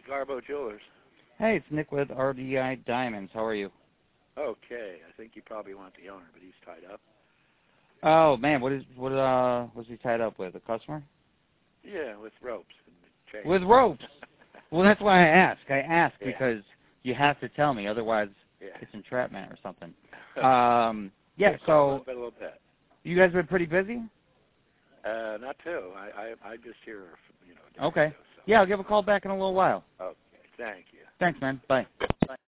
Garbo Jewelers. Hey, it's Nick with RDI Diamonds. How are you? Okay, I think you probably want the owner, but he's tied up. Oh man, what was he tied up with? A customer? Yeah, with ropes and chains. With ropes. Well, that's why I ask. I ask Yeah. because you have to tell me, otherwise it's entrapment or something. Yeah. So a little bit. you guys been pretty busy? Not too. I just hear, you know. Okay. So. Yeah, I'll give a call back in a little while. Okay. Thank you. Thanks, man. Bye.